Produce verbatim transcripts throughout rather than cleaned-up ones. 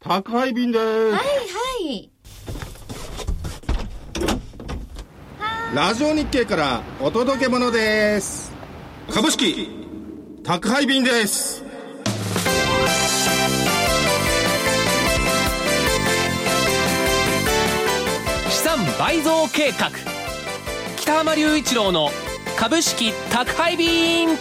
宅配便です。はいはい。 ラジオ日経からお届け物です。株式宅配便です。 資産倍増計画、北浜隆一郎の株式宅配便。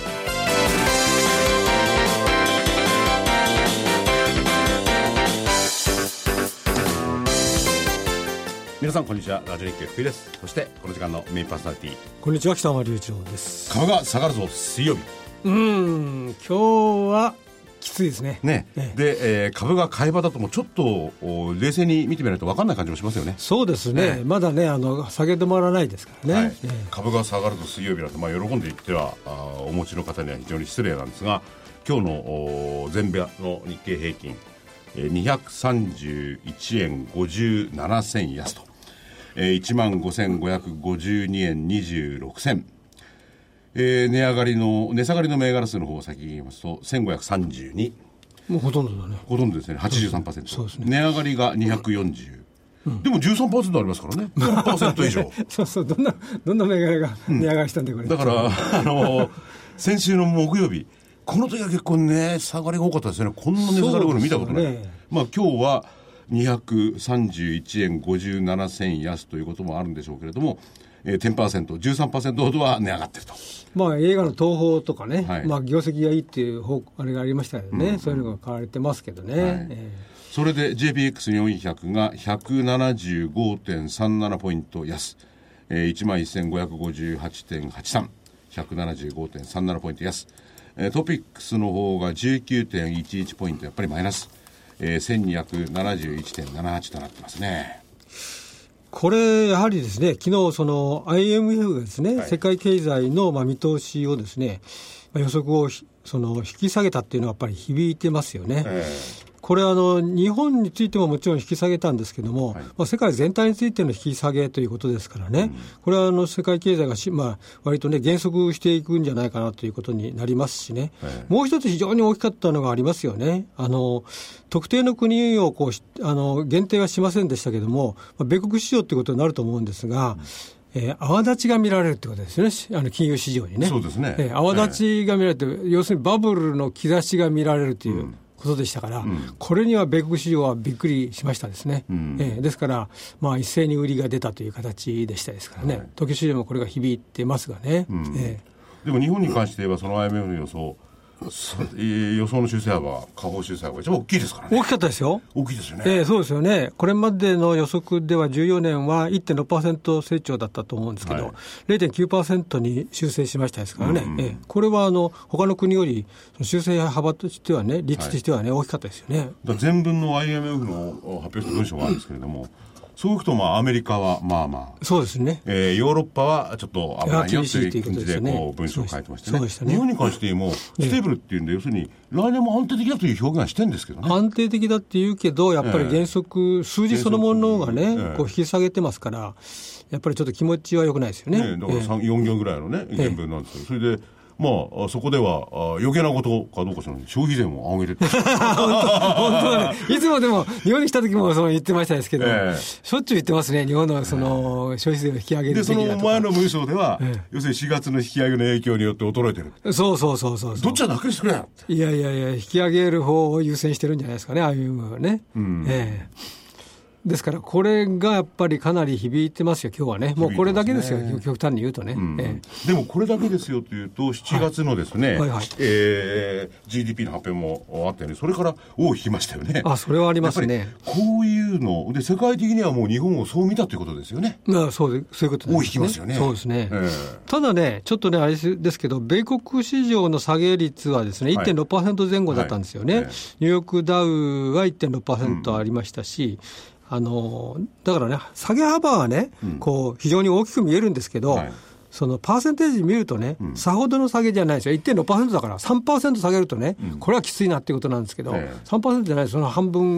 皆さんこんにちは。ラジオ日経福井です。そしてこの時間のメインパーソナリティ、 こんにちは、北浜隆一郎です。 株が下がるぞ水曜日。 うーん今日はきついですね。 ね、ええ、で、えー、株が買い場だともちょっと冷静に見てみないと分かんない感じもしますよね。 そうですね、ええ、まだねあの下げ止まらないですからね、はい、ええ、 株が下がると水曜日なんて、まあ、喜んで言ってはあお持ちの方には非常に失礼なんですが、今日の全米の日経平均にひゃくさんじゅういちえんごじゅうななせん安と、えー、いちまんごせんごひゃくごじゅうにえんにじゅうろくせん、えー、値上がりの値下がりの銘柄数の方を先に言いますとせんごひゃくさんじゅうに、 もうほとんどだね。 ほとんどですね。 はちじゅうさんパーセント、 そうですね。 値上がりがにひゃくよんじゅう、うん、でも じゅうさんパーセント ありますからね。よんパーセント 以上そうそう、どんなどんな銘柄が値上がりしたんで、これ、 うん、だからあの先週の木曜日、この時は結構値下がりが多かったですね。こんな値下がりを見たことない、ね。まあ今日はにひゃくさんじゅういちえんごじゅうななせん安ということもあるんでしょうけれども、えー、じゅっパーセント、じゅうさんパーセント ほどは値上がってると。 まあ、映画の東宝とかね、 はい、 まあ、業績がいいっていう方あれがありましたよね、うん、そういうのが買われてますけどね、はい、 えー、それで ジェイピーエックスよんひゃく が ひゃくななじゅうごてんさんなな ポイント安、えー、いちまんせんごひゃくごじゅうはちてんはちさん、 ひゃくななじゅうごてんさんなな ポイント安、えー、トピックスの方が じゅうきゅうてんいちいち ポイントやっぱりマイナス、えー、せんにひゃくななじゅういちてんななはち となってますね。 これやはりですね、昨日その アイエムエフ がですね、はい、世界経済のまあ見通しをですね、まあ、予測をその引き下げたっていうのはやっぱり響いてますよね。えーこれはあの日本についてももちろん引き下げたんですけども、はい、まあ、世界全体についての引き下げということですからね、うん、これはあの世界経済がし、まあ、割とね減速していくんじゃないかなということになりますしね、はい、もう一つ非常に大きかったのがありますよね。あの特定の国をこうあの限定はしませんでしたけども、まあ、米国市場ということになると思うんですが、うん、えー、泡立ちが見られるということですね。あの金融市場にね。 そうですね、 えー、泡立ちが見られて、えー、要するにバブルの兆しが見られるという、うん、ことでしたから、うん、これには米国市場はびっくりしましたですね、うん、えー、ですから、まあ、一斉に売りが出たという形でしたですからね、はい、東京市場もこれが響いてますがね、うん、えー、でも日本に関して言えばその アイエムエフ の予想、予想の修正幅、下方修正幅が一番大きいですからね。 大きかったですよ。 大きいですよね、 えー、そうですよね。これまでの予測ではじゅうよねんは いってんろくパーセント 成長だったと思うんですけど、はい、ゼロてんきゅうパーセント に修正しましたですからね、うんうん、えー、これはあの他の国より修正幅としてはね、率としてはね、はい、大きかったですよね。 だ全文の アイエムエフ の発表した文章があるんですけれども、そういくとまあアメリカはまあまあ、 そうですね、 えー、ヨーロッパはちょっと危ないよという感じでこう文章を書いてまして ね, そうでしたね。日本に関してもステーブルっていうんで、要するに来年も安定的だという表現はしてるんですけどね。 安定的だって言うけど、やっぱり原則、数字そのものがね、えー、こう引き下げてますから、やっぱりちょっと気持ちは良くないですよね。ね、 だからさん、えー、よん行ぐらいのね原文なんですけど、それでまあ、そこでは余計なことかどうかしらない、消費税も上げて本当本当だね。いつもでも日本に来た時もそう言ってましたですけど、えー、しょっちゅう言ってますね、日本のその消費税を引き上げるべきだとか。 でその前の文章では、えー、要するにしがつの引き上げの影響によって衰えてる。 そうそうそうそうそう。 どっちは楽にしてくれよ。 いやいやいや、引き上げる方を優先してるんじゃないですかね、ああいうのはね、うん、えーですからこれがやっぱりかなり響いてますよ、今日はね。もうこれだけですよ、極端に言うとね、うん、 えー、でもこれだけですよというとしちがつのですね、はいはいはい、えー、ジーディーピー の発表もあったように、それから尾を引きましたよね。 あ、それはありますね。 やっぱりこういうので世界的にはもう日本をそう見たということですよね。 まあ、そうで、そういうことですね。 尾を引きますよね。 そうですね、 えー、 ただね、ちょっとねあれですけど、米国市場の下げ率はですね いってんろくパーセント 前後だったんですよね、はいはい、えー、ニューヨークダウは いってんろくパーセント ありましたし、うん、あのだからね、下げ幅はね、うん、こう非常に大きく見えるんですけど、はい、そのパーセンテージ見るとね、うん、さほどの下げじゃないですよ。 いってんろくパーセント だから さんパーセント 下げるとね、うん、これはきついなっていうことなんですけど、ええ、さんパーセント じゃない、その半分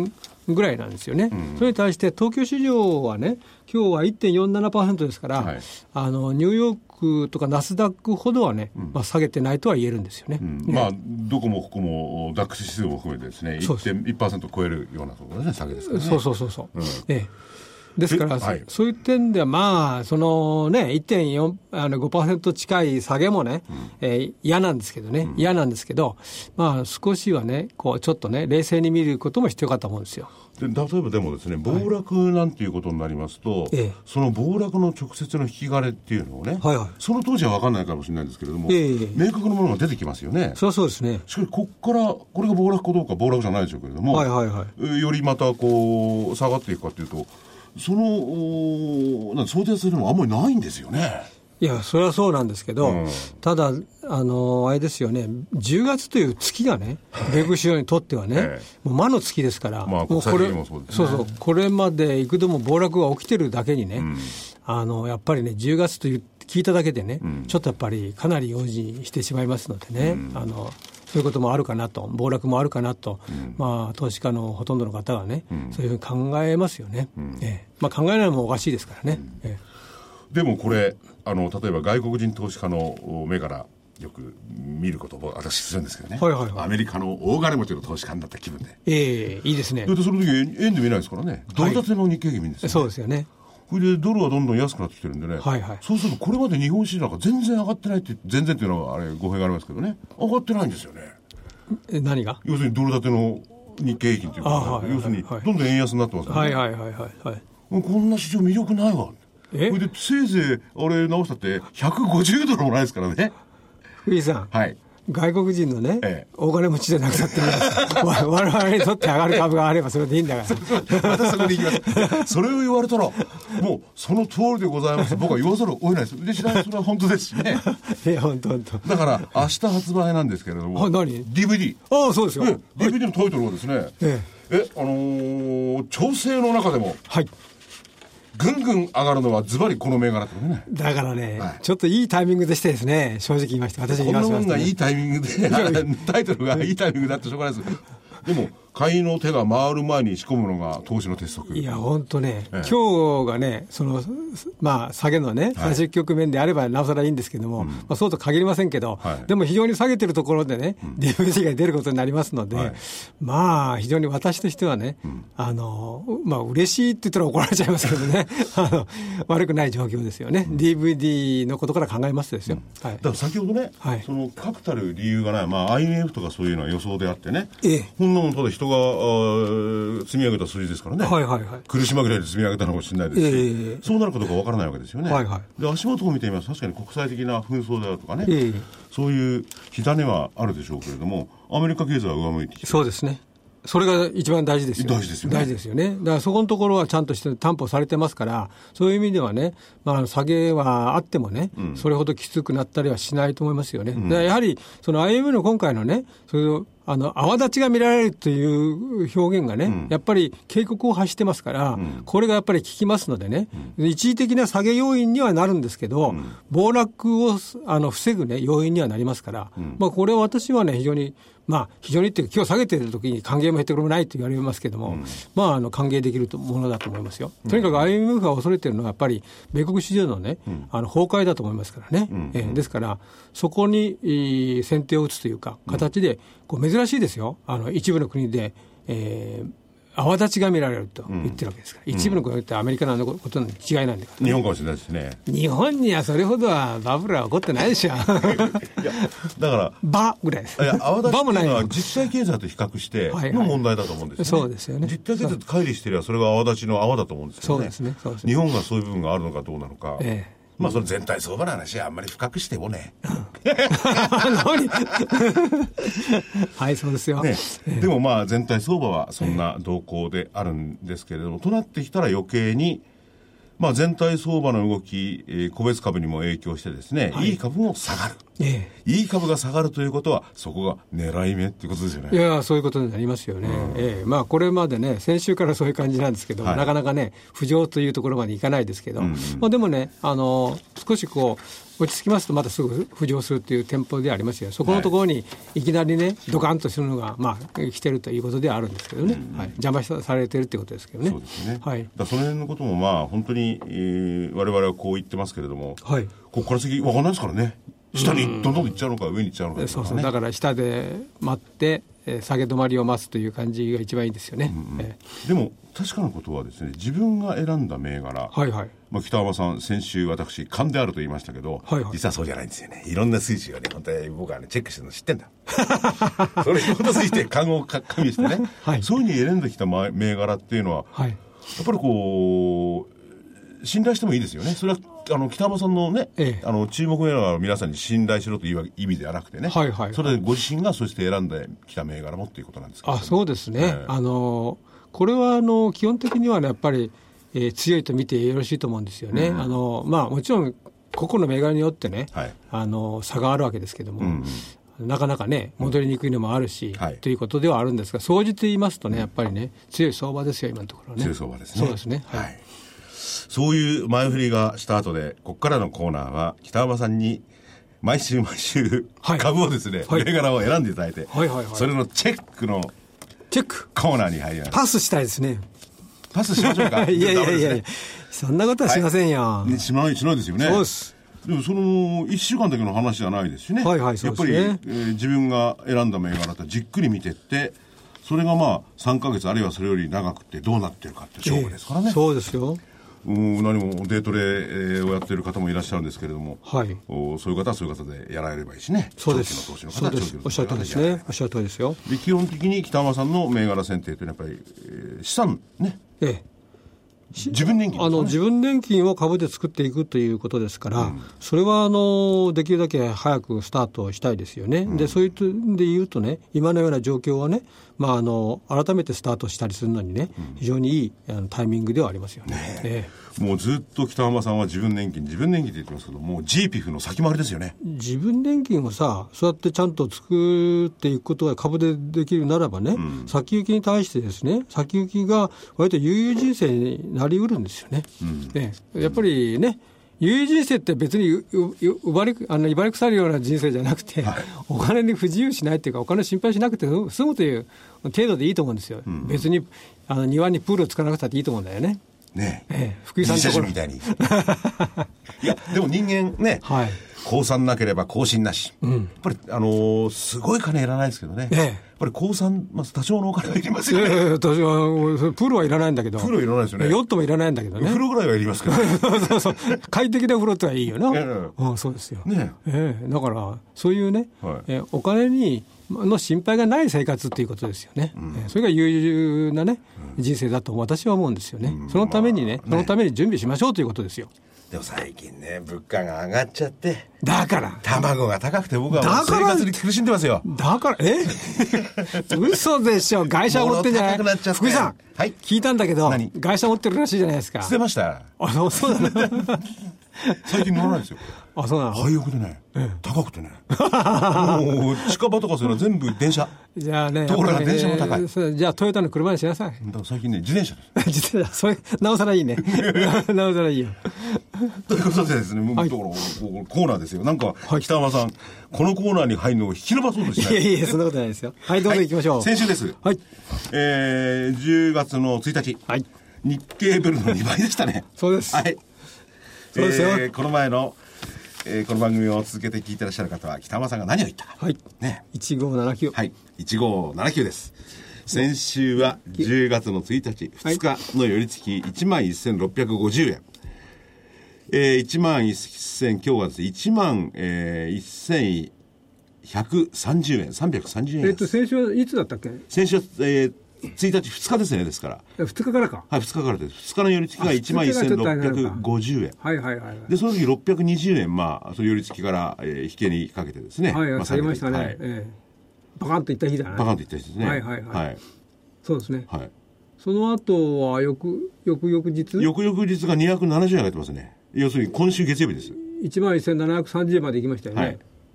ぐらいなんですよね、うん、それに対して東京市場はね、今日は いってんよんななパーセント ですから、はい、あのニューヨークとかナスダックほどはね、うん、まあ、下げてないとは言えるんですよね、うんね、まあ、どこもここもダックス指数も含めてですね、 いってんいちパーセント 超えるようなところですね、下げですからね。 そうそうそうそう、うん、ええ、ですから、 はい、 そういう点では、まあ、そのね、いってんよん、あの ごパーセント 近い下げもね、うん、えー、嫌なんですけどね、うん、嫌なんですけど、まあ、少しはね、こう、ちょっとね、冷静に見ることも必要かと思うんですよ。 で例えばでもですね、暴落なんていうことになりますと、はい、その暴落の直接の引き金っていうのをね、はいはい、その当時は分かんないかもしれないんですけれども、ええ、明確なものが出てきますよね。 そうそうですね。 しかしここからこれが暴落かどうか、暴落じゃないでしょうけれども、はいはいはい、よりまたこう下がっていくかというと、そのなん想定するのはあんまりないんですよね。 いや、それはそうなんですけど、うん、ただ、あのあれですよね、じゅうがつという月がね、米国市場にとってはね、ええ、もう魔の月ですから、 まあ、国際的にもそうですね。 そうそう、これまで幾度も暴落が起きてるだけにね、うん、あのやっぱりね、じゅうがつという聞いただけでね、うん、ちょっとやっぱりかなり用心してしまいますのでね、うん、あのそういうこともあるかなと、暴落もあるかなと、うん、まあ、投資家のほとんどの方はね、うん、そういうふうに考えますよね、うん、ええ、まあ、考えないのもおかしいですからね、うん、ええ、 でもこれあの例えば外国人投資家の目からよく見ることを私するんですけどね、はいはいはい、アメリカの大金持ちの投資家になった気分で、 ええ、いいですね。 でその時円で見ないですからね、ドル建ての日経平均見るんですよね、 はい、そうですよね。 それでドルはどんどん安くなってきてるんでね、はいはい、そうするとこれまで日本市場が全然上がってないって、全然っていうのはあれ語弊がありますけどね、上がってないんですよね。 え、何が？ 要するにドル建ての日経平均というか、はいはいはいはい、要するにどんどん円安になってますよね、はいはいはいはいはい、もうこんな市場魅力ないわ。え、これでせいぜいあれ直したってひゃくごじゅうドルもないですからね。 福井さん、はい、外国人のね、ええ、大金持ちじゃなくたっていいです我々にとって上がる株があればそれでいいんだからまたそこに行きますそれを言われたらもうその通りでございます僕は言わざるを得ないです。で知らないそれは本当ですしねいや本当本当だから明日発売なんですけれども、 何ディーブイディー、 ああそうですよ、 ええ、ディーブイディー のタイトルはですね、えええあのー、調整の中でも、はい、ぐんぐん上がるのはズバリこの銘柄ってね。 だからね、はい、ちょっといいタイミングでしてですね、正直言いまして、私に言いました、ね、 このもんがいいタイミングでタイトルがいいタイミングだってしょうがないですでも買いの手が回る前に仕込むのが投資の鉄則。 いや本当ね、ええ、今日がねその、まあ、下げのね最終局面であればなおさらいいんですけども、はい、まあ、そうと限りませんけど、はい、でも非常に下げてるところでね、うん、ディーブイディー が出ることになりますので、はい、まあ非常に私としてはね、うん、あのまあ嬉しいって言ったら怒られちゃいますけどねあの悪くない状況ですよね、うん、ディーブイディー のことから考えますとですよ、 うん、はい、だから先ほどね、はい、その確たる理由がない、まあ、アイエムエフ とかそういうのは予想であってね、ええ、ほんのもんただ人が積み上げた数字ですからね、はいはいはい、苦し紛れで積み上げたのかもしれないですし、えー、そうなるかどうかわからないわけですよね、はいはい、で足元を見てみますと確かに国際的な紛争であるとかね、えー、そういう火種はあるでしょうけれどもアメリカ経済は上向いてきて、 そうですね、それが一番大事ですよ。 大事ですよね。 大事ですよね。だからそこのところはちゃんとして担保されてますから、そういう意味ではね、まあ、下げはあってもね、うん、それほどきつくなったりはしないと思いますよね。うん、だからやはりその アイエムエフ の今回のね、それをあの泡立ちが見られるという表現がね、うん、やっぱり警告を発してますから、うん、これがやっぱり効きますのでね、うん、一時的な下げ要因にはなるんですけど、うん、暴落をあの防ぐ、ね、要因にはなりますから、うん、まあ、これは私はね非常にまあ、非常にっていうか今日下げてる時に歓迎も減ってくるもないと言われますけども、うん、まあ、あの歓迎できるものだと思いますよ。とにかく アイエムエフ が恐れてるのはやっぱり米国市場のね、うん、あの崩壊だと思いますからね、うん、えー、ですからそこに先手を打つというか形でこう珍しいですよ、あの一部の国で、えー泡立ちが見られると言ってるわけですから、うん、一部の国ってアメリカのことの違いなんだから、ね、 日本かもしれないですね。 日本にはそれほどはバブルは起こってないでしょいやだからバぐらいです。 いや泡立ちっていうのは実際経済と比較しての問題だと思うんですよね。 そうですよね。 実体経済と乖離していればそれが泡立ちの泡だと思うんですよね。そうですね。そうですね。日本がそういう部分があるのかどうなのか、ええ、まあ、その全体相場の話はあんまり深くしてもねはい、そうですよ、ね、 でもまあ全体相場はそんな動向であるんですけれども、となってきたら余計に、まあ、全体相場の動き、えー、個別株にも影響してですね、はい、いい株も下がる。 ええ、 いい株が下がるということはそこが狙い目っていうことですよね。 いやそういうことになりますよね、うんええまあ、これまでね先週からそういう感じなんですけど、はい、なかなかね浮上というところまでいかないですけど、うんうんまあ、でもねあの少しこう落ち着きますとまたすぐ浮上するというテンポでありますよ。そこのところにいきなりねドカンとするのが、まあ、来てるということではあるんですけどね、うんはい、邪魔されてるということですけどね。 そうですね、 はい、 だその辺のこともまあ本当に、えー、我々はこう言ってますけれども、 はい、 ここから先分かんないですからね。下にどんどん行っちゃうのか上に行っちゃうのか、ね、 そうそうだから下で待って、えー、下げ止まりを待つという感じが一番いいですよね、 うんうんえー、でも確かなことはですね自分が選んだ銘柄、はいはいまあ、北浜さん先週私勘であると言いましたけど、はいはい、実はそうじゃないんですよね。いろんな数字をね本当に僕はねチェックしてるの知ってんだそれに基づいて勘を加味してね、はい、そういうふうに選んできた銘柄っていうのは、はい、やっぱりこう信頼してもいいですよね。それはあの北浜さんのね、ええ、あの注目銘柄を皆さんに信頼しろという意味ではなくてね、はいはいはい、それでご自身がそして選んできた銘柄もっていうことなんですか、ね、 あそうですね、ええ、あのこれはあの基本的にはねやっぱり、えー、強いと見てよろしいと思うんですよね、うんあのまあ、もちろん個々の銘柄によってね、はい、あの差があるわけですけども、うんうん、なかなかね戻りにくいのもあるし、うん、ということではあるんですが総じて言いますとねやっぱりね強い相場ですよ今のところね。 強い相場ですね。 そうですね、はいはいそういう前振りがした後でここからのコーナーは北浜さんに毎週毎週株をですね、はい、銘柄を選んでいただいて、はいはいはいはい、それのチェックのチェックコーナーに入ります。 パスしたいですね。 パスしましょうかいやいやいやいやそんなことはしませんよ、 はい、しないしないですよね。 そうです。 でもそのいっしゅうかんだけの話じゃないですしね、はいはいそうですね、やっぱり、えー、自分が選んだ銘柄ってじっくり見てってそれがまあさんかげつあるいはそれより長くてどうなってるかって勝負ですからね、えー、 そうですよ。 うん何もデートレをやっている方もいらっしゃるんですけれども、はい、おそういう方はそういう方でやられればいいしね。 そうです。 長期の投資の方は長期の投資の方おっしゃるとりですね。おっしゃるとりですよ。 で基本的に北浜さんの銘柄選定というのはやっぱり、えー、資産ね、ええ、自分年金、ね、 あの自分年金を株で作っていくということですから、うん、それはあのできるだけ早くスタートしたいですよね、うん、でそういう点で言うとね今のような状況はね、まあ、あの改めてスタートしたりするのにね、うん、非常にいいあのタイミングではありますよね。ねええもうずっと北浜さんは自分年金自分年金って言ってますけどもう ジーピーエフ の先回りですよね。 自分年金をさそうやってちゃんと作っていくことが株でできるならばね、うん、先行きに対してですね先行きが割と悠々人生になりうるんですよね、うんねやっぱりね悠々人生って別に奪りあの威張り腐るような人生じゃなくて、はい、お金に不自由しないっていうかお金心配しなくて済むという程度でいいと思うんですよ、うんうん、別にあの庭にプールを作らなくたっていいと思うんだよね。 ねえ、 ええ、福井さんのところみたいにいやでも人間ね、はい、降参なければ更新なし、うん、やっぱり、あのー、すごい金いらないですけどね、ええ、やっぱり降参、まあ、多少のお金はいりますよね、ええ、 多少プールはいらないんだけどプールはいらないですよね。 ヨットもいらないんだけどね風呂ぐらいはいりますけど、ね、 そうそう快適な風呂ってはいいよな、ええうん、そうですよ、ねええ、だからそういうね、はいええ、お金にの心配がない生活っていうことですよね、うんええ、それが悠々なね、うん、人生だと私は思うんですよね、うん、そのためにね、まあ、そのために準備しましょうということですよ。 でも最近ね物価が上がっちゃってだから卵が高くて僕はもう生活に苦しんでますよ。 だからえ嘘でしょ。会社持ってんじゃない。福井さん、はい、聞いたんだけど会社持ってるらしいじゃないですか。 捨てました。 あそうそうだな最近乗らないですよ。 あそうなの。 廃屋でね、ええ、高くてねもう近場とかそういうのは全部電車じゃあねところが電車も高い、 ね、じゃあトヨタの車にしなさい。 だから最近ね自転車です自転車それなおさらいいねなおさらいいよということでですね、もう、はい、ところコーナーですよ。なんか、はい、北浜さんこのコーナーに入るのを引き伸ばそうとしない。 いやいやそんなことないですよ。はいどうぞ行きましょう、 はい、先週です、はいえー、じゅうがつのついたち、はい、日経ブルのにばいでしたねそうです、 はいそうですよ、えー、この前の、えー、この番組を続けて聞いてらっしゃる方は北浜さんが何を言ったか、 はいね、いちごーななきゅう、 はい、いちごーななきゅうです。先週はじゅうがつのついたちふつかの寄り付きいちまんせんろっぴゃくごじゅうえん、えー、いちまんせん今日はですねいちまんせんひゃくさんじゅうえんさんびゃくさんじゅうえん、 えっと先週はいつだったっけ。 先週は、えーついたちふつかですね。ですからふつかからか。 はいふつかからです。ふつかの寄り付きがいちまんせんろっぴゃくごじゅうえん、 はいはいはい、はい、でその時ろっぴゃくにじゅうえんまあその寄り付きから、えー、引けにかけてですね、 はいはい、 まあ、 下げましたね、はいえー、バカンといった日だね。 バカンといった日ですね。 はいはいはい、はい、そうですね、はい、その後は翌翌々日翌々日がにひゃくななじゅうえん上がってますね。要するに今週月曜日です。 いちまんせんななひゃくさんじゅうえんまで行きましたよね、はい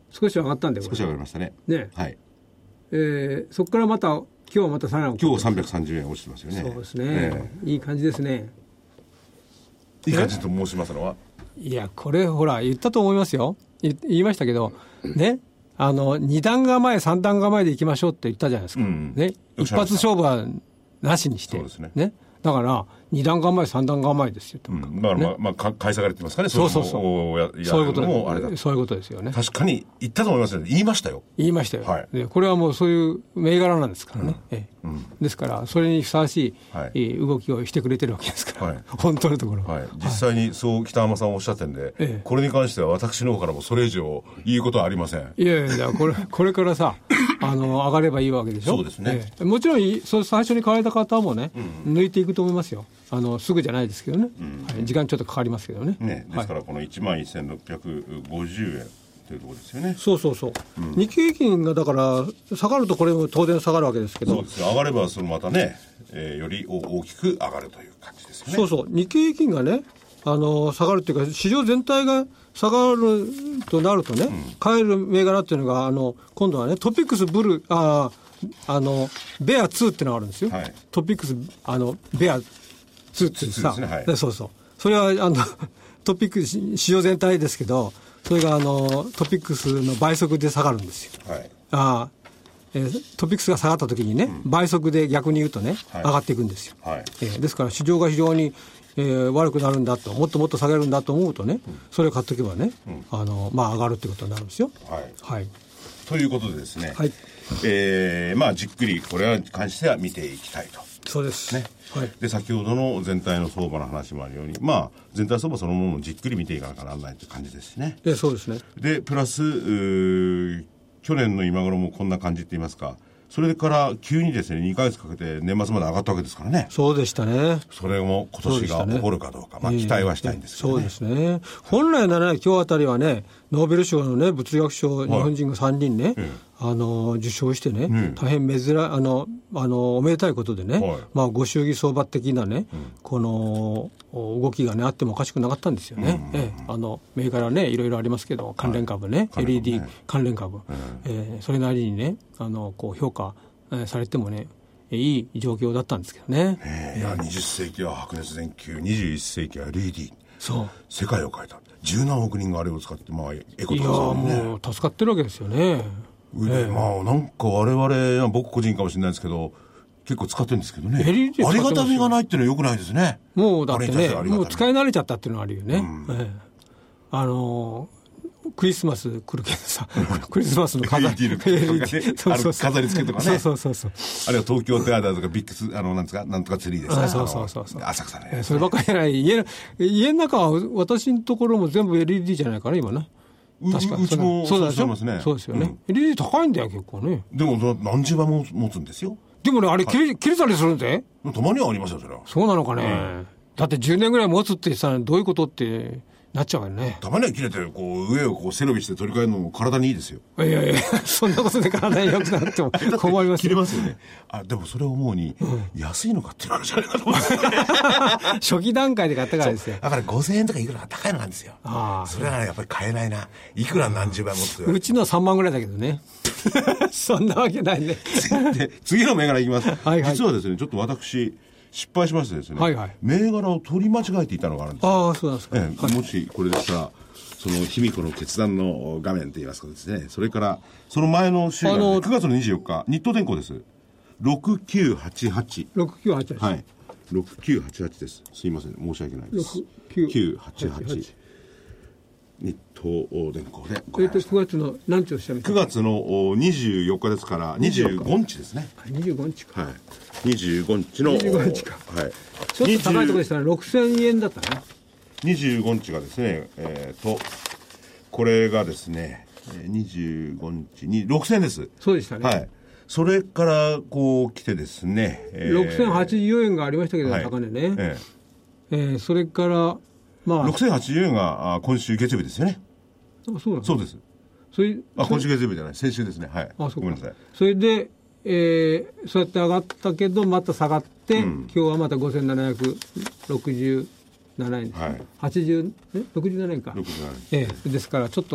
少し上がったんで、これ少し上がりましたね。 ね、 はい。 えー、そこからまた今日はまたさらに今日さんびゃくさんじゅうえん落ちてますよね。 そうですね、えー、いい感じですね。 いい感じと申しますのは、 いやこれほら言ったと思いますよ。言いましたけどね、あのに段構えさん段構えでいきましょうって言ったじゃないですか、うんね、一発勝負はなしにして、そうですね、ね、だからに段構えさん段構えですよと、うん、 だからまあ、ね、まあ、買い下がれてますかね。 そうそうそう、そういうこともあれだ、 そういうことですよね。 確かに言ったと思いますよね。言いましたよ。 言いましたよ、はい、でこれはもうそういう銘柄なんですからね、うんええうん、ですからそれにふさわしい、はい、動きをしてくれてるわけですから、はい、本当のところ、 はい、実際にそう北浜さんおっしゃってるんで、ええ、これに関しては私の方からもそれ以上言うことはありません。 いやいやこれこれからさあの上がればいいわけでしょ。 そうですね、 ええ、もちろんそ最初に買われた方もね、うん、抜いていくと思いますよ。あのすぐじゃないですけどね、うんはい、時間ちょっとかかりますけど ね, ねですからこのいちまんせんろっぴゃくごじゅうえんというところですよね。 そうそうそう、うん、日経平均がだから下がるとこれも当然下がるわけですけど、 そうですね、上がればそのまたね、えー、より大きく上がるという感じですよね。 そうそう、日経平均がねあの下がるっていうか市場全体が下がるとなるとね、うん、買える銘柄っていうのがあの今度はねトピックスブルああのベアツーっていうのがあるんですよ、はい、トピックスあのベアツーってさ、ねはい、そうそう、それはあのトピックス市場全体ですけど、それがあのトピックスの倍速で下がるんですよ、はい、あえー、トピックスが下がった時にね、うん、倍速で逆に言うとね、はい、上がっていくんですよ、はいえー、ですから市場が非常に、えー、悪くなるんだと、もっともっと下げるんだと思うとね、うん、それを買っておけばね、うん、あのまあ、上がるってことになるんですよ、 はいはい、 ということでですね、 はいえーまあ、じっくりこれに関しては見ていきたいと。 そうです、 ねはい、で先ほどの全体の相場の話もあるように、まあ、全体相場そのものをじっくり見ていかなきゃならないという感じですね。 でそうですね。 でプラス去年の今頃もこんな感じって言いますか、それから急にですねにかげつかけて年末まで上がったわけですからね。 そうでしたね。 それも今年が起こるかどうか、ねまあ、期待はしたいんですけどね、 えー、そうですね。本来なら、ね、今日あたりはねノーベル賞の、ね、物理学賞、はい、日本人がさんにんね、えー、あの受賞してね、うん、大変珍あのあのおめでたいことでね、はいまあ、ご祝儀相場的なね、うん、この動きが、ね、あってもおかしくなかったんですよね、うんうんうん、えー、あの銘柄ねいろいろありますけど関連株ね、はい、エルイーディー 関連株、うんえー、それなりにねあのこう評価されてもねいい状況だったんですけどね。 えー、いやにじゅっせいきは白熱電球、にじゅういっせいきは エルイーディー、 そう世界を変えた十何億人があれを使って、まあ、エコとかですよね。 いやもう助かってるわけですよね。 えー、まあなんか我々僕個人かもしれないですけど結構使ってるんですけどね、ありがたみがないっていうのはよくないですね。 もうだってねもう使い慣れちゃったっていうのはあるよね、うんえー、あのークリスマス来るけどさクリスマスの飾り飾り付けとかね、 そうそうそうそう、 あるいは東京テアターとかビッグスあのなんですかなんとかツリーですね、 そうそうそうそう、 浅草ね、 そればっかりじゃない。家の家の中は私のところも全部 エルイーディー じゃないかな今ね。 確かう, うちもそうだそうですね。 そうですよね、うん、エルイーディー 高いんだよ結構ね。 でも何十倍も持つんですよ。 でもねあれ切れ、はい、切れたりするんでたまにはありますよそれは。 そうなのかね、うん、だってじゅうねんぐらい持つってさどういうことってなっちゃうよね。 たまには切れてこう上をこう背伸びして取り替えるのも体にいいですよ。 いやいやそんなことで体に良くなっても困ります切れますよね。あでもそれを思うに、うん、安いのかっていうのじゃないかと思うんですよ初期段階で買ったからですよ。 だからごせんえんとかいくらか高いのなんですよ。あそれは、ね、やっぱり買えないな。いくら何十倍持つうちのさんまんぐらいだけどねそんなわけないねで次の銘柄いきます、はいはい、実はですねちょっと私失敗しましてですね、はいはい、銘柄を取り間違えていたのがあるんですよ。 ああそうなんですか、 ええはい、もしこれでしたらその卑弥呼の決断の画面といいますかですね、それからその前の週が、ね、くがつのにじゅうよっか日東電工です。ろくきゅうはちはちろくきゅうはちはちはいろくきゅうはちはちです。すいません申し訳ないです。ろくきゅうはちはち日東電工でございました。 くがつの何日をしたみたいくがつのにじゅうよっかですからにじゅうごにちですね。 にじゅうごにちか、 はい、にじゅうごにちのにじゅうごにちか、はい、ちょっと高いところでしたらろくせんえんだったね。 にじゅうごにちがですね、えー、とこれがですねにじゅうごにちにろくせんえんです。 そうでしたね、 はい、それからこう来てですね、 えー、ろくせんはちじゅうよえんがありましたけど、はい、高値ね、えーえー、それからまあろくせんはちじゅうよえんが今週月曜日ですよね。 あそうなんそうです。 それあ今週月曜日じゃない先週ですね。はい。あそうごめんなさい。 それで、えー、そうやって上がったけどまた下がって、うん、今日はまたごせんななひゃくろくじゅうななえんです、ね、はい、はちじゅうえろくじゅうななえんかろくじゅうななえん、えー、ですからちょっと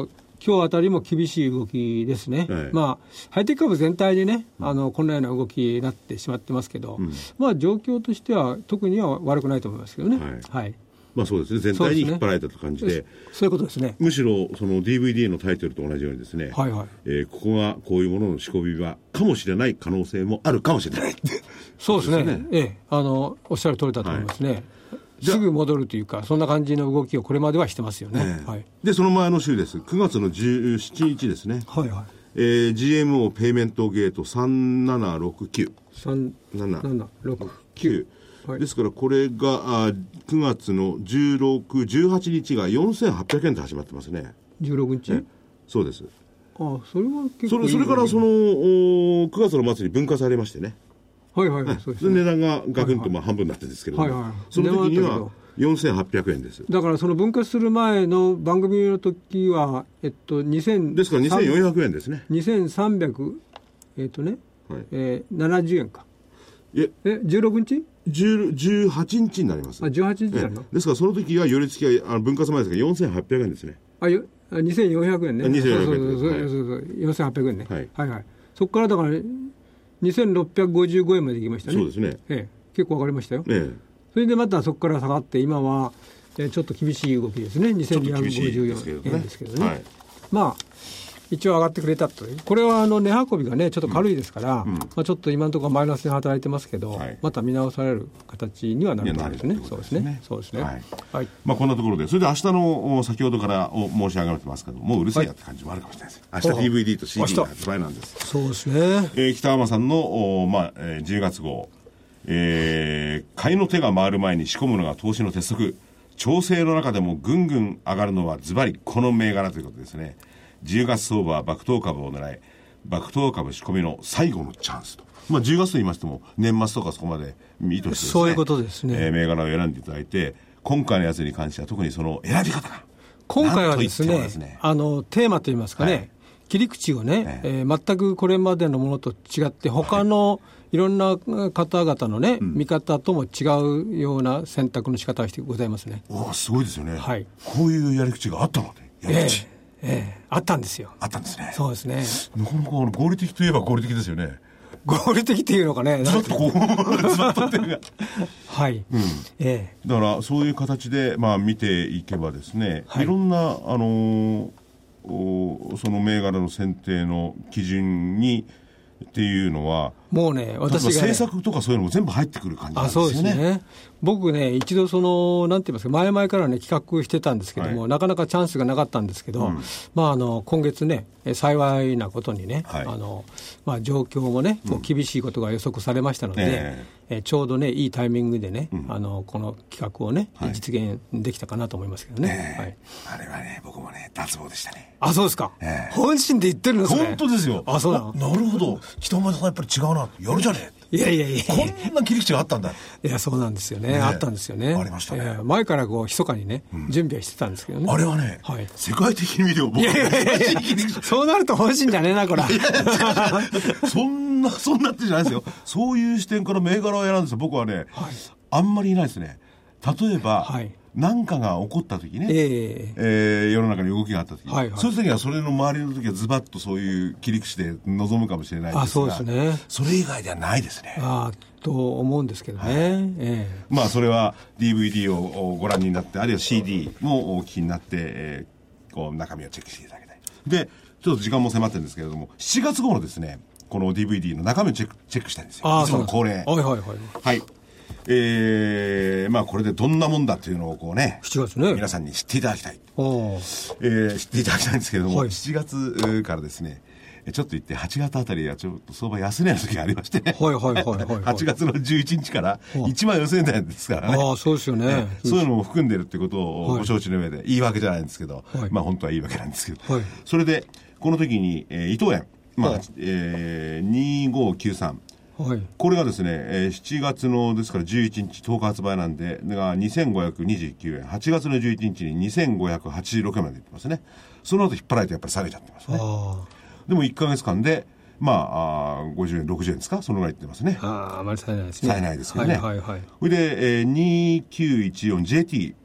今日あたりも厳しい動きですね、はい、まあ、ハイテク株全体でね、あのこんなような動きになってしまってますけど、うん、まあ、状況としては特には悪くないと思いますけどね。はい、はい、 まあ、そうですね、全体に引っ張られたという感じ で, そう, で、ね、そういうことですね。 むしろその ディーブイディー のタイトルと同じようにですね、はいはい、えー、ここがこういうものの仕込み場かもしれない可能性もあるかもしれないそうですね、ね、ええ、あのおっしゃる通りだと思いますね、はい、すぐ戻るというか、そんな感じの動きをこれまではしてますよね、 ね、 はい、 でその前の週です、くがつのじゅうしちにちですね、はいはい、えー、ジーエムオー ペイメントゲートさんななろくきゅう さんななろくきゅう、はい、ですからこれがあくがつのじゅうろく、じゅうはちにちがよんせんはっぴゃくえんで始まってますね。 じゅうろくにち、 そうです。 ああ、それは結構いい、ね、 それ、それからそのくがつの末に分割されましてね、 はいはいはい、そうですね、 値段がガクンとまあ半分になってるんですけども、はいはい、その時にはよんせんはっぴゃくえんです。 だからその分割する前の番組の時は、えっと、にせんですからにせんよんひゃくえんですね。 にせんさんびゃく、えっとね、はい、えー、ななじゅうえんか。 ええじゅうろくにちじゅうはちにちになります。 あ、じゅうはちにちになるの。 ですからその時は寄り付きがあの分割前ですがよんせんはっぴゃくえんですね。 あよにせんよんひゃくえんね。 にせんよんひゃくえん、 そうそうそうそう、はい、よんせんはっぴゃくえんね、はい、はいはい。そこからだからにせんろっぴゃくごじゅうごえんまでいきましたね。 そうですね、 ええ、結構上がりましたよ、ええ、それでまたそこから下がって今は、えー、ちょっと厳しい動きですね。にせんにひゃくごじゅうよんえんですけどね、はい、まあ一応上がってくれたという。これはあの値運びがねちょっと軽いですから、うんうん、まあ、ちょっと今のところマイナスに働いてますけど、はい、また見直される形にはなると思うんですね。そうですね、そうですね、はいはい、 まあ、こんなところで、それで明日の先ほどから申し上げてますけどもううるせえやって感じもあるかもしれないです、はい、明日 ディーブイディー と シーディー が発売なんです。 そうですね、 えー、北浜さんの、まあえー、じゅうがつ号、えー、買いの手が回る前に仕込むのが投資の鉄則、調整の中でもぐんぐん上がるのはズバリこの銘柄ということですね。じゅうがつ相場は爆投株を狙い、爆投株仕込みの最後のチャンスと、まあ、じゅうがつと言いましても年末とかそこまで意図してですね、 そういうことですね、 えー、銘柄を選んでいただいて、今回のやつに関しては特にその選び方が今回はですね、ですね、あのテーマといいますかね、はい、切り口をね、えーえー、全くこれまでのものと違って他のいろんな方々のね、うん、見方とも違うような選択の仕方がしてございますね。 おすごいですよね、 はい、 こういうやり口があったので、やり口、 えーええ、あったんですよ。 あったんですね。 そうですね。 なかなか合理的といえば合理的ですよね。 合理的っていうのかね。 ずっとこう、ずっとっていうか。 はい。うん。 ええ。だからそういう形でまあ見ていけばですね、はい、いろんなあのー、その銘柄の選定の基準にっていうのはもうね、私が、ね、 政策とかそういうのも全部入ってくる感じなんですよね。 あ、そうですね。僕ね、一度そのなんて言いますか、前々からね企画してたんですけども、はい、なかなかチャンスがなかったんですけど、うん、まああの今月ね、幸いなことにね、はい、あのまあ状況もね、こう厳しいことが予測されましたので、うん、えー、えちょうどねいいタイミングでね、うん、あのこの企画をね、はい、実現できたかなと思いますけどね。 えーはい、 あれはね、僕もね脱帽でしたね。 あ、そうですか。えー、本心で言ってるんですね。 本当ですよ。 あ、そうなの。 なるほど。北村さんやっぱり違うな。やるじゃねえ。 いやいやいや、 こんな切り口があったんだ。 いや、そうなんですよね。ね、あったんですよね。 ありましたね。 前からこう密かにね、うん、準備はしてたんですけどね。 あれはね、はい、世界的に見ても僕は、いやいやいやそうなると本心じゃねえな、これ。 そんな、そんなってじゃないですよ。そういう視点から銘柄を選んですよ。僕はね、はい、あんまりいないですね。例えば、はい、何かが起こった時ね、えーえー、世の中に動きがあった時、はいはい、そういう時はそれの周りの時はズバッとそういう切り口で臨むかもしれないですが、あ、そうですね、それ以外ではないですね。 あと思うんですけどね、はい、えー、まあそれは ディーブイディー をご覧になって、あるいは シーディー もお聞きになって、えー、こう中身をチェックしていただきたい。でちょっと時間も迫ってるんですけれども、しちがつ号のですねこの ディーブイディー の中身をチェックチェックしたいんですよ。 あ、 いつもの恒例。 はいはいはい、 はい、えー、まあこれでどんなもんだっていうのをこうね、 しちがつね、 皆さんに知っていただきたい、えー、知っていただきたいんですけれども、はい、しちがつからですね、ちょっと言ってはちがつあたりはちょっと相場安値の時がありましてね、 はいはいはいはい、はい、 はちがつのじゅういちにちからいちまんよんせんえんですからね。 ああ、そうですよね。 そういうのも含んでるってことをご承知の上で、はい、いいわけじゃないんですけど、はい、まあ本当はいいわけなんですけど、はい、それでこの時に、えー、伊藤園、まあ、はい、えー、にごきゅうさん、はい、これがですね、えー、しちがつのですからじゅういちにちとおか発売なんでがにせんごひゃくにじゅうきゅうえん、はちがつのじゅういちにちににせんごひゃくはちじゅうろくえんまでいってますね。その後引っ張られてやっぱり下げちゃってますね。あ、でもいっかげつかんでまあ、あごじゅうえんろくじゅうえんですか、そのぐらいいってますね。 ああ、あまり冴えないですね。 冴えないですけどね。 はいはいはい、 それで、えー、にきゅういちよんジェーティー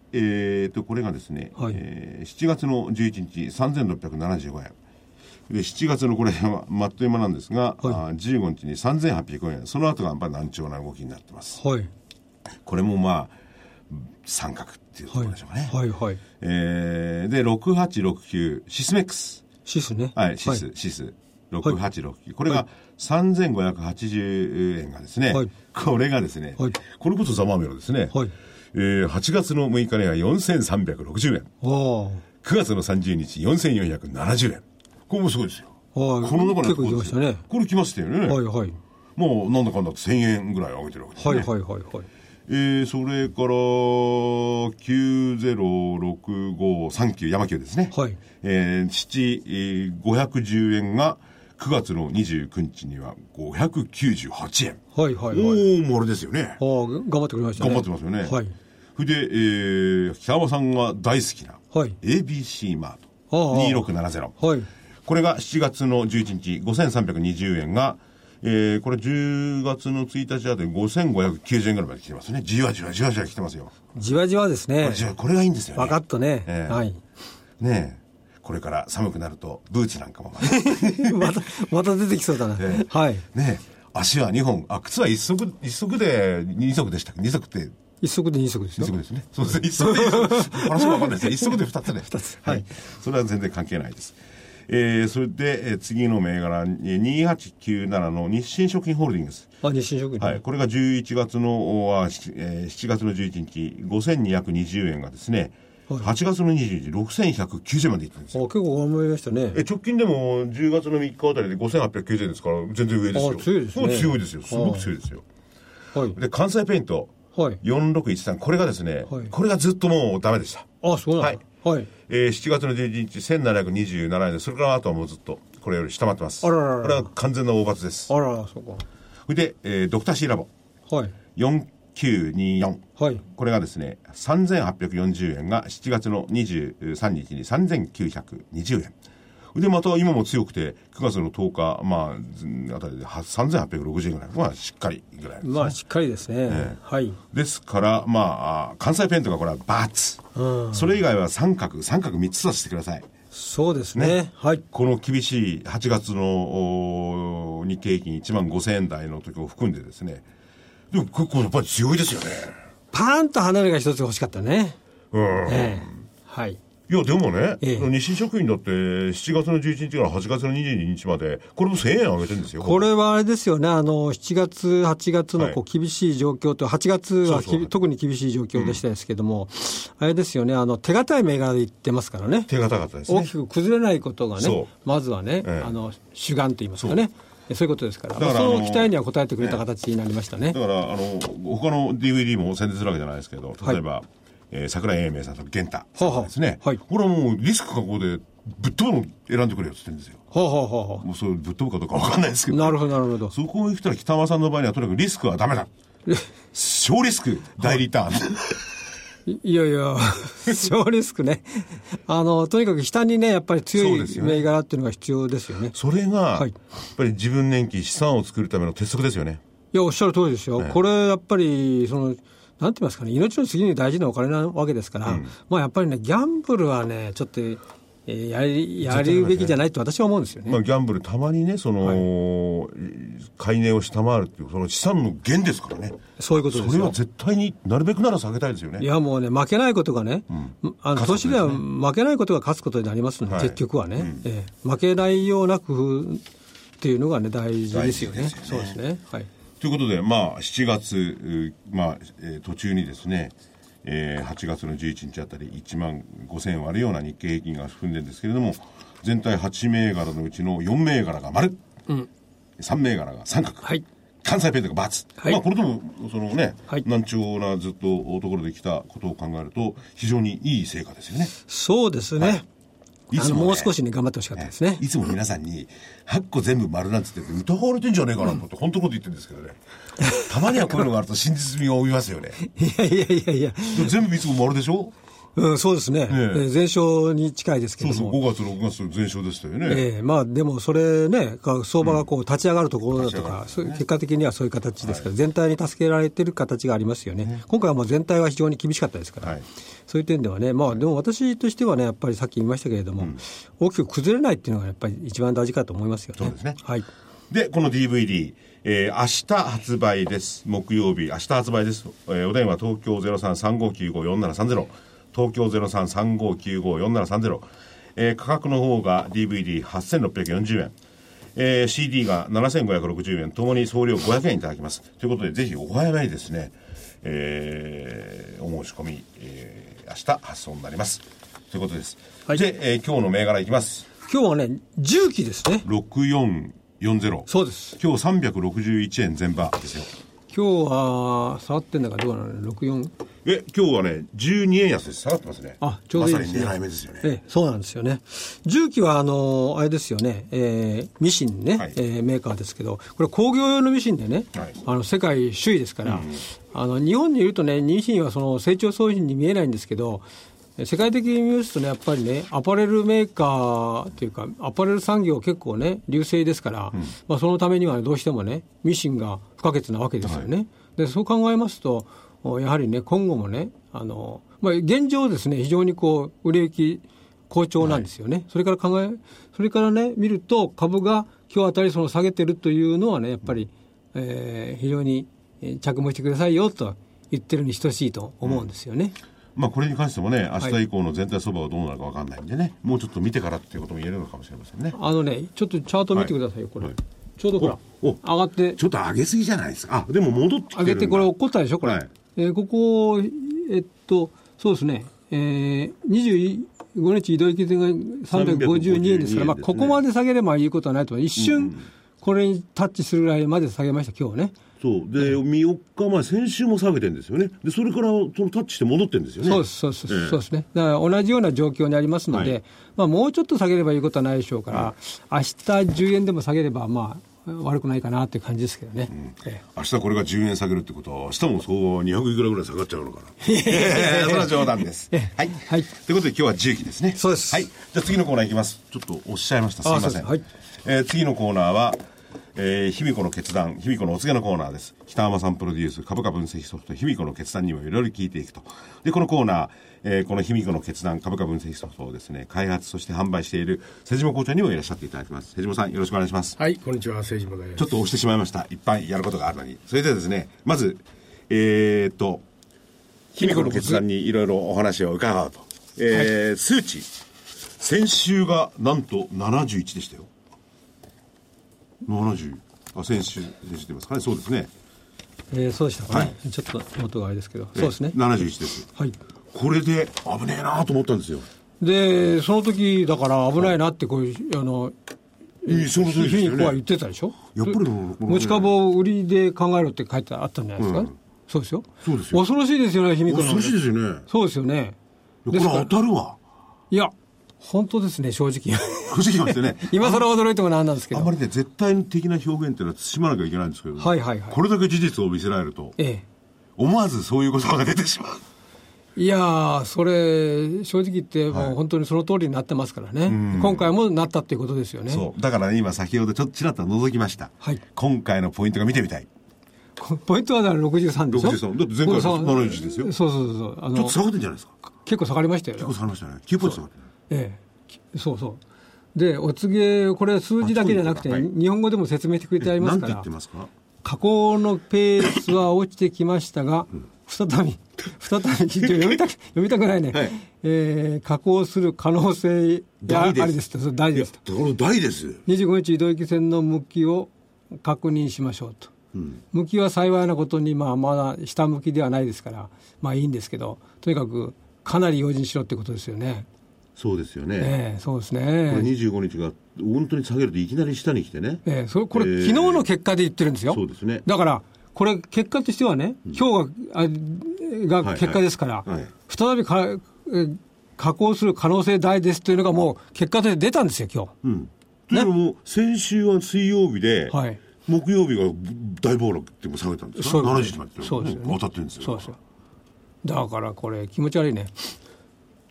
えー、とこれがですね、はい、えー、しちがつのじゅういちにちさんぜんろっぴゃくななじゅうごえんで、しちがつのこれはまっという間なんですが、はい、じゅうごにちにさんぜんはっぴゃくえん、その後がやっぱり難聴な動きになってます、はい、これもまあ三角っていうところでしょうかね、はいはいはい、えー、でろくはちろくきゅうシスメックスシスね、 はい、シス、はい、シスろくはちろくきゅう、これがさんぜんごひゃくはちじゅうえんがですね、はい、これがですね、はい、これこそざまあみろですね、はい、えー、はちがつのむいかにはよんせんさんびゃくろくじゅうえん、くがつのさんじゅうにちよんせんよんひゃくななじゅうえん、これもすごいですよ。この中に結構来ましたね。これ来ましたよね。はいはい。もうなんだかんだせんえんぐらい上げてるわけですね。はいはいはいはい。えー、それからきゅうぜろろくごさんきゅう山級ですね。はい。えー、なな、ごひゃくじゅうえんがくがつのにじゅうくにちにはごひゃくきゅうじゅうはちえん。はいはいはい。おー、もあれですよね。ああ、 頑張ってくれましたね。 頑張ってますよね。はい。それで、えー、北山さんが大好きな、はい、エービーシー マートにろくななゼロ。はい。これがしちがつのじゅういちにちごせんさんびゃくにじゅうえんが、えー、これじゅうがつのついたちあたりごせんごひゃくきゅうじゅうえんぐらいまで来てますね。じわじわじわじわ来てますよ。 じわじわですね。 これ、これがいいんですよね。 バカッとね、えー、はい。 ねえ、これから寒くなるとブーツなんかもまたまた出てきそうだな、えー、はい。 ねえ、足はにほん、あ、靴は一足一足でに足でしたっけ？二足って一足で二足ですよ。 一足ですね。そうですね。一足で話が分かんないですね。一足で二つね。二つ。はい。それは全然関係ないです。えー、それで、えー、次の銘柄にはちきゅうななの日清食品ホールディングス。 あ、日清食品。 はい。これがじゅういちがつの、あ、えー、しちがつのじゅういちにちごせんにひゃくにじゅうえんがですね、はい、はちがつのにじゅうにちろくせんひゃくきゅうじゅうえんまでいってるんですよ。 あ、結構頑張りましたね。 え、直近でもじゅうがつのみっかあたりでごせんはっぴゃくきゅうじゅうえんですから全然上ですよ。 あ、強いですね。 強いですよ。すごく強いですよ。はい。で、関西ペイント。はい、よんろくいちさん、これがですね、はい、これがずっともうダメでした。 あ、そうなんだ。はい。はい、 えー、しちがつのじゅういちにちせんななひゃくにじゅうななえんで、それからあとはもうずっとこれより下回ってます。あらららら。これは完全な大罰です。 あらら、そうか。 それで、えー、ドクターシーラボ。はい。よんきゅうによん。はい。これがですね、さんぜんはっぴゃくよんじゅうえんがしちがつのにじゅうさんにちにさんぜんきゅうひゃくにじゅうえん。で、また今も強くて、くがつのとおか、まあ、あたりでさんぜんはっぴゃくろくじゅうえんぐらい。まあ、しっかりぐらいですね。 まあ、しっかりですね。えー、はい。 ですから、まあ、関西ペイントがこれはバツ。うん。それ以外は三角、三角みっつ出してください。 そうですね。ね、はい。 この厳しいはちがつの日経平均いちまんごせんえん台の時を含んでですね。でも、これやっぱり強いですよね。 パーンと離れが一つ欲しかったね。うん。えー、はい。 いや、でもね、ええ、日清食品だってしちがつのじゅういちにちからはちがつのにじゅうににちまで、これもせんえん上げてるんですよ。 これはあれですよね、あの、しちがつ、はちがつのこう厳しい状況と、はちがつはそうそう特に厳しい状況でしたですけども、うん、あれですよね、あの、手堅い銘柄で言ってますからね。 手堅かったですね。 大きく崩れないことがね、まずはね、ええ、あの、主眼と言いますかね。そうそういうことですから、だからその期待には応えてくれた形になりましたね。 だから、あの、他の ディーブイディー も宣伝するわけじゃないですけど、例えば、はい、えー、桜井英明さんと源太さんですね。はあはあ、はい。これはもうリスク覚悟でぶっ飛ぶの選んでくれよって言ってるんですよ。はあはあはあ、もうそれぶっ飛ぶかどうか分かんないですけど。 なるほどなるほど。 そこを言ったら北山さんの場合にはとにかくリスクはダメだ。小リスク大リターン。 いやいや、小リスクね。あの、とにかく下にね、やっぱり強い銘柄っていうのが必要ですよね。 それが、はい、やっぱり自分年金資産を作るための鉄則ですよね。 いや、おっしゃる通りですよ。ね、これやっぱり、その、なんて言いますかね、命の次に大事なお金なわけですから、うん、まあやっぱりね、ギャンブルはね、ちょっと、えー、やり、やるべきじゃないと私は思うんですよね。 まあ、ギャンブル、たまにね、その、はい、買い値を下回るっていう、その資産の減ですからね。 そういうことですよ。 それは絶対になるべくなら下げたいですよね。 いや、もうね、負けないことがね、うん、あの、投資では負けないことが勝つことになりますので、はい、結局はね、うん、えー、負けないような工夫っていうのがね、大事ですよね。ですよね。そうですね。はい。 ということで、まあ、しちがつ、まあえー、途中にですね、えー、はちがつのじゅういちにちあたりいちまんごせんえん割るような日経平均が含んでるんですけれども、全体はち銘柄のうちのよん銘柄が丸、うん、さん銘柄が三角、はい、関西ペイントが×、はい、まあ、これともそのね、はい、難聴なずっとところで来たことを考えると非常にいい成果ですよね。 そうですね。はい、いつも、ね、もう少しね頑張ってほしかったですね。 いつも皆さんにはっこ全部丸なんて言って疑われてんじゃねえかなと思って、うん、本当のこと言ってるんですけどね。たまにはこういうのがあると真実味が帯びますよね。 いやいやいやいや。 全部いつも丸でしょ。 うん、そうですね、えー、前哨に近いですけども、 そうそう、ごがつ、ろくがつ前哨でしたよね。 えーまあ、でもそれね、相場がこう立ち上がるところだとか、うんね、結果的にはそういう形ですから、はい、全体に助けられてる形がありますよね、ね今回はもう全体は非常に厳しかったですから、はい、そういう点ではね、まあ、でも私としてはね、やっぱりさっき言いましたけれども、うん、大きく崩れないっていうのがやっぱり一番大事かと思いますよね。 そうですね、 はい、 でこの ディーブイディー、えー、明日発売です。木曜日、明日発売です。えー、お電話東京 ゼロさん さんごきゅうご よんななさんゼロ、東京 ゼロさん さんごきゅうご よんななさんゼロ、えー、価格の方が ディーブイディーはっせんろっぴゃくよんじゅうえん、えー、シーディー がななせんごひゃくろくじゅうえん、ともに送料ごひゃくえんいただきます。ということで、ぜひお早めにですね、えー、お申し込み、えー、明日発送になります。ということです。はい、で、えー、今日の銘柄いきます。 今日はね、重機ですね。 ろくよんよんゼロ。 そうです。 今日さんびゃくろくじゅういちえん前場ですよ。 今日は下がってんだかどうなのね、ろくじゅうよん。 え、今日はね、じゅうにえん安です。下がってますね。 あ、ちょうどいいですね。 まさに狙い目ですよね。 え、そうなんですよね。重機は、あの、あれですよね、えー、ミシンね、はい、えー、メーカーですけど、これ工業用のミシンでね、はい、あの、世界首位ですから、うん、あの、日本にいるとね、ミシンはその成長創品に見えないんですけど、世界的に見ますとね、やっぱりね、アパレルメーカーというか、アパレル産業結構ね、隆盛ですから、うん、まあ、そのためには、ね、どうしてもね、ミシンが不可欠なわけですよね。はい、でそう考えますと、やはりね、今後もね、あの、まあ、現状ですね、非常にこう、売れ行き好調なんですよね。はい、それから考え、それからね、見ると、株が今日あたりその下げてるというのはね、やっぱり、うん、えー、非常に着目してくださいよと言ってるに等しいと思うんですよね。うんまあ、これに関してもね、明日以降の全体相場がどうなるか分かんないんでね、はい、もうちょっと見てからっていうことも言えるのかもしれませんね。 あのね、ちょっとチャート見てくださいよ、はい、これ、はい、ちょうどほら上がってちょっと上げすぎじゃないですか。あ、でも戻ってきてるんだ。 上げてこれ起こったでしょこれ、はい、えー、ここえっとそうですね、えー、にじゅうごにち移動平均線がさんびゃくごじゅうにえんですから、まあ、ここまで下げればいいことはないと、一瞬これにタッチするぐらいまで下げました今日ね。 そうで、よっかまえ、先週も下げてるんですよね。でそれからそのタッチして戻ってるんですよね。 そうですそうです、えー、そうですね。だから同じような状況にありますので、はい、まあ、もうちょっと下げればいいことはないでしょうから、はい、明日じゅうえんでも下げればまあ悪くないかなっていう感じですけどね。うん、えー、 明日これがじゅうえん下げるってことは、明日も相場はにひゃくいくらぐらい下がっちゃうのかな。えー、それは冗談です。はい、はい、ということで今日は重機ですね。 そうです。 はい、じゃあ次のコーナーいきます。ちょっとおっしゃいました、すいません。はい、えー、次のコーナーはえー、卑弥呼の決断、卑弥呼のお告げのコーナーです。北浜さんプロデュース株価分析ソフト卑弥呼の決断にもいろいろ聞いていくと。でこのコーナー、えー、この卑弥呼の決断株価分析ソフトをですね、開発そして販売している瀬島校長にもいらっしゃっていただきます。瀬島さんよろしくお願いします。 はい、こんにちは、瀬島です。 ちょっと押してしまいました。いっぱいやることがあるのに。それでですね、まずえー、っと卑弥呼の決断にいろいろお話を伺うと、えーはい、数値先週がなんとななじゅういちでしたよ。ななじゅうあ、先週でしてますかね。そうですね、 えー、そうでしたかね、はい、ちょっと元があれですけど、そうですね、 ななじゅういちです、はい、これで危ねえなと思ったんですよ。 でその時だから危ないなってこういう、はい、あのその時卑弥呼は言ってたでしょ。 やっぱり持ち株を売りで考えろって書いてあったんじゃないですか、うん、そうですよ。そうですよ。恐ろしいですよね、卑弥呼の。 恐ろしいですよね。 そうですよね。 これ当たるわ。 いや本当ですね、正直正直ですね今更驚いてもなんなんですけど、 あんまりね絶対的な表現っていうのは慎まなきゃいけないんですけど、 はいはいはい、 これだけ事実を見せられると、ええ、思わずそういう言葉が出てしまう。 いやー、それ正直言ってもう本当にその通りになってますからね、はい、今回もなったっていうことですよね。 そうだから、ね、今先ほどちょっとちらっと覗きました、はい、今回のポイントが見てみたい。 ポイントはだからろくじゅうさんでしょ。ろくじゅうさんだって前回はななじゅういちですよ。そうそうそう、あのちょっと下がってんじゃないですか。 結構下がりましたよ。 結構下がりましたね。きゅうポイント下がってね。 ええ、そうそうで、お告げ、これ数字だけじゃなくて、はい、日本語でも説明してくれてありますから。 なんて言ってますか。 下降のペースは落ちてきましたが、うん、再び再び読みたく読みたくないね、はい、えー、下降する可能性がありですと。大ですと。 大です。 にじゅうごにち移動平均線の向きを確認しましょうと、うん、向きは幸いなことに、まあ、まだ下向きではないですから、まあいいんですけど、とにかくかなり用心しろってことですよね。 そうですよね、 えー、そうですね。 これにじゅうごにちが本当に下げるといきなり下に来てね、 えー、それこれ、えー、昨日の結果で言ってるんですよ。 そうですね。 だからこれ結果としてはね、うん、今日がが結果ですから、はいはいはい、再びか下降する可能性大ですというのがもう結果で出たんですよ今日、うん、 ね、でも先週は水曜日で、はい、木曜日が大暴落って下げたんですか。ななじゅういちまで、 そうですよね、当たってるんですよ。そうですよね。だからこれ気持ち悪いね。だからこれ、あの、えー、今日があ、が結果ですから、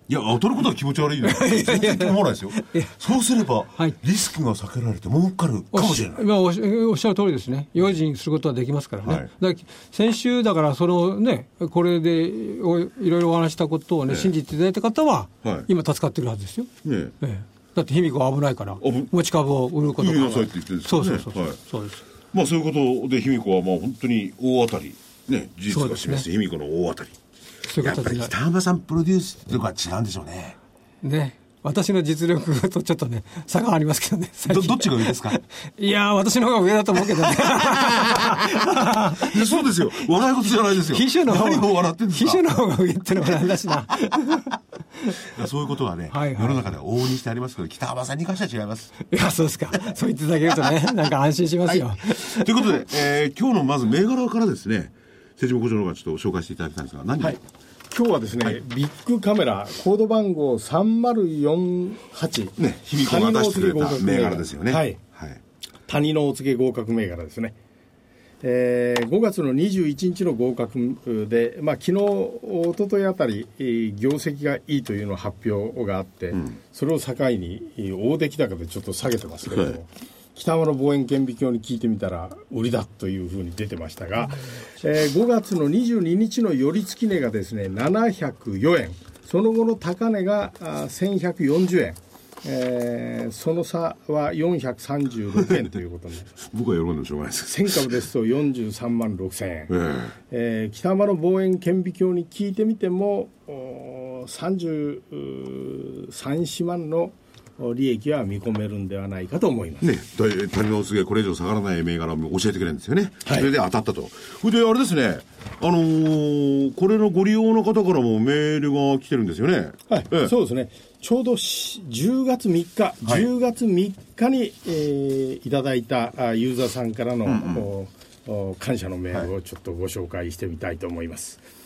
いや取ることは気持ち悪いです全然思わないですよそうすれば、はい、リスクが避けられて儲かるかもしれない。 お っ, おっしゃる通りですね。用心することはできますからね、はい、だから先週だからそのねこれでいろいろお話したことをね、ね信じていただいた方は、はい、今助かってるはずですよ、ねね、だって卑弥呼は危ないから持ち株を売ることがそうそうそうそうそう、はい、そうです。 まあそういうことで卑弥呼はまあ本当に大当たりね事実が示す卑弥呼の大当たり。そういうやっぱり北浜さんプロデュースとか違うんでしょうね。ね、私の実力とちょっとね差がありますけどね。ど, どっちが上ですか？いや私の方が上だと思うけどね。いやそうですよ。笑い事じゃないですよ。秘書の方何を笑ってんですか？秘書の方が上ってのがなんだしな。そういうことはね、はいはい、世の中では往々にしてありますけど北浜さんに関しては違います。いやそうですか。そう言っていただけるとねなんか安心しますよ。はい、ということで、えー、今日のまず銘柄からですね瀬島校長の方がちょっと紹介していただきたいんですが何、はい、今日はですね、はい、ビッグカメラコード番号さんまるよんはちね卑弥呼が出してくれた銘柄ですよね。はい、はい、谷のお告げ合格銘柄ですね。えー、ごがつのにじゅういちにちの合格で、まあ、昨日おとといあたり業績がいいというの発表があって、うん、それを境に大出来高でちょっと下げてますけれども、はい、北浜の望遠顕微鏡に聞いてみたら売りだというふうに出てましたが、えー、ごがつのにじゅうににちの寄り付き値がですねななひゃくよえん、その後の高値がせんひゃくよんじゅうえん、えー、その差はよんひゃくさんじゅうろくえんということになります。僕は喜んでもしょうがないです。せんかぶですとよんじゅうさんまんろくせんえん、えーえー、北浜の望遠顕微鏡に聞いてみてもさんじゅうさん、よんまんの利益は見込めるんではないかと思います、ね、谷のお告げこれ以上下がらない銘柄を教えてくれるんですよね、はい、それで当たったと。それであれですね、あのー、これのご利用の方からもメールが来てるんですよね。はい、ええ、そうですね。ちょうどじゅうがつみっか、はい、じゅうがつみっかに、えー、いただいたユーザーさんからの、うんうん、感謝のメールをちょっとご紹介してみたいと思います、はい、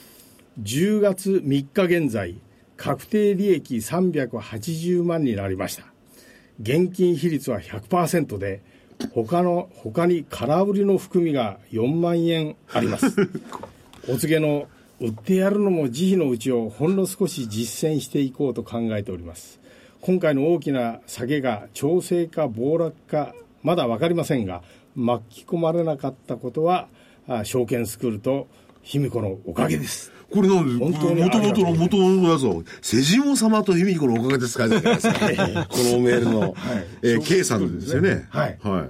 じゅうがつみっか現在確定利益さんびゃくはちじゅうまんになりました。現金比率は ひゃくパーセント で他の他に空売りの含みがよんまんえんありますお告げの売ってやるのも慈悲のうちをほんの少し実践していこうと考えております。今回の大きな下げが調整か暴落かまだ分かりませんが、巻き込まれなかったことは証券スクールと卑弥呼のおかげです。これなんでもともとの元のやつを瀬下様と卑弥呼のおかげですかねこのメールの、はい、えー、K さんですよね。はい、はい、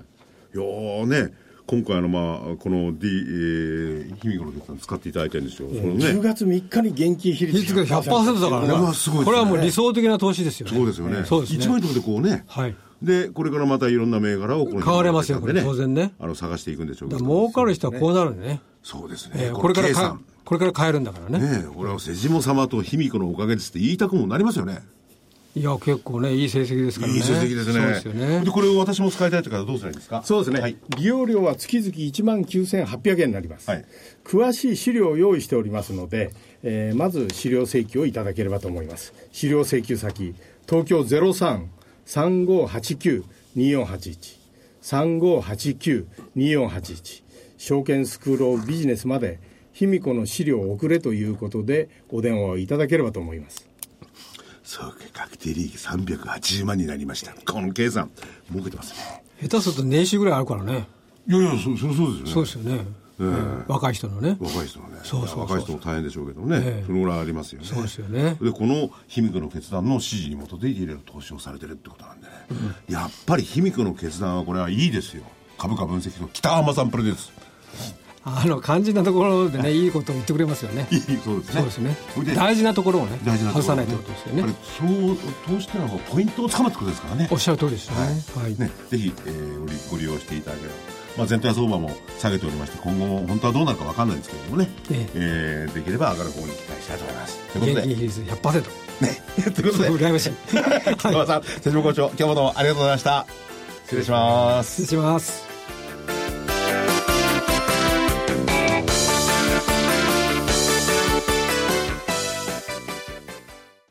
いやーね今回の、まあ、この D、えー、卑弥呼の決算使っていただいてるんですよ、えーね、じゅうがつみっかに現金比率が ひゃくパーセント だからね。これはすごいですね。これはもう理想的な投資ですよね。そうですよね。そうですね。いちまんえんとかでこうね、はい、でこれからまたいろんな銘柄をこの買われますよ、これ当然ね、あの探していくんでしょうけど、儲かる人はこうなるんでね。そうですね、えー、これからかこれから買えるんだからね。ねえ、これは瀬下様と卑弥呼のおかげですって言いたくもなりますよね。いや結構ねいい成績ですからね。いい成績ですね。そうですよね。でこれを私も使いたいという方はどうすればいいですか？そうですね、はい、利用料は月々いちまんきゅうせんはっぴゃくえんになります、はい、詳しい資料を用意しておりますので、えー、まず資料請求をいただければと思います。資料請求先東京 ゼロさん さんごはちきゅう によんはちいち さんごはちきゅう によんはちいち証券スクールオブビジネスまで卑弥呼の資料を送れということでお電話をいただければと思います。そうか、確定利益さんびゃくはちじゅうまんになりました。この計算儲けてますね。下手すると年収ぐらいあるからね。いやいや そ, そ, そうですよね。そうですよね、えー、若い人のね若い人のねそうそうそう、若い人も大変でしょうけどね、えー、そのぐらいありますよね。そうですよね。でこの卑弥呼の決断の指示に基づいていろいろ投資をされてるってことなんでね、うん、やっぱり卑弥呼の決断はこれはいいですよ。株価分析の北浜さんプロデュース、あの肝心なところでねいいことを言ってくれますよね。いいそうですね。そうですね。大事なところをね外さないということですよね。そう投資ってのはポイントをつかむってことですからね。おっしゃる通りですね。はい。ねぜひ、えー、ご利用していただければ。まあ全体相場も下げておりまして今後も本当はどうなるか分かんないんですけれどもね。えーえー、できれば上がる方に期待したいと思います。ということで。現金比率 ひゃくパーセント。ね。ということで。羨ましい。北浜さん、瀬島校長今日もどうもありがとうございました。失礼します。失礼します。